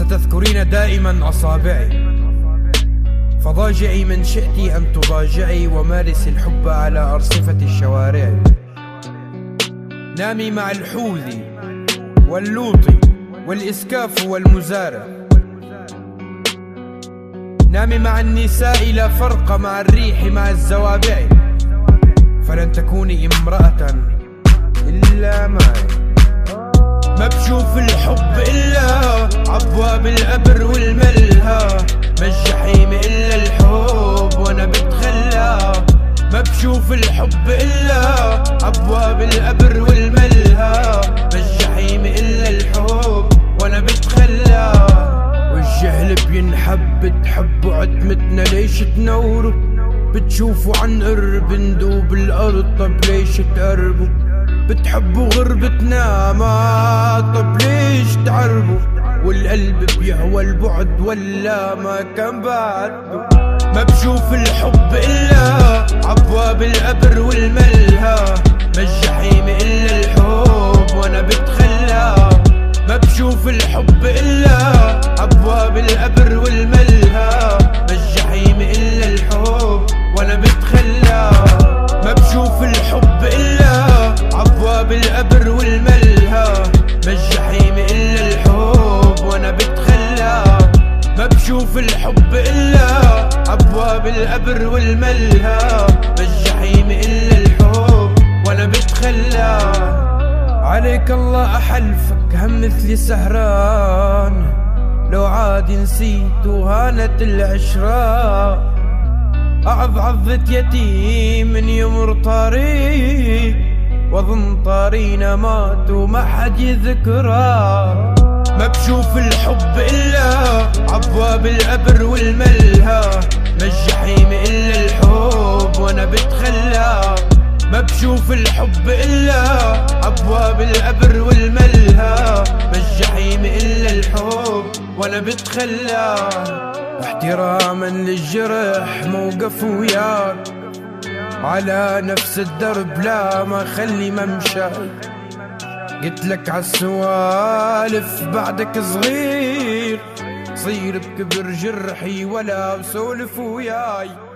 ستذكرين دائما أصابعي، فضاجعي من شئتي أن تضاجعي، ومارسي الحب على أرصفة الشوارع. نامي مع الحوذي واللوطي والإسكاف والمزارع، نامي مع النساء لا فرق مع الريح مع الزوابع، فلن تكوني امرأة إلا معي. ما بشوف الحب إلا عبواب الأبر والملهى، ما الجحيم إلا الحب وأنا بتخلى. ما بشوف الحب إلا عبواب الأبر والملهى، ما الجحيم إلا الحب وأنا بتخلى. والجهل بينحب بتحبوا عتمتنا ليش تنوروا؟ بتشوفوا عن قرب ندوب الأرض، طب ليش تقربوا؟ بتحبوا غربتنا ما طب ليش تعربوا؟ والقلب بيهوى البعد ولا ما كان بعده. ما بشوف الحب إلا عبواب الأبر والملهى، ما الجحيم إلا الحب وأنا بتخلى. ما بشوف الحب إلا عبواب الأبر والملهى، ما الجحيم إلا الحب وأنا بتخلى. ما بشوف الحب إلا عبواب الأبر والملهى، ما الجحيم إلا الحب وأنا بتخلى. ما بشوف الحب إلا عبواب الأبر والملهى، ما الجحيم إلا الحب وأنا بتخلى. عليك الله أحلفك هم مثلي سهران، لو عاد نسيت وهانت العشرة. أعض يتيم من يمر طريق، واظن طارينا مات وما حد يذكره. ما بشوف الحب إلا عبواب الأبر والملهى، ما الجحيم إلا الحب وأنا بتخلى. ما بشوف الحب إلا عبواب الأبر والملهى، ما الجحيم إلا الحب وأنا بتخلى. واحتراما للجرح موقف وياك، على نفس الدرب لا ما خلي ممشى. قلتلك عالسوالف بعدك صغير، صير بكبر جرحي ولا بسولف وياي.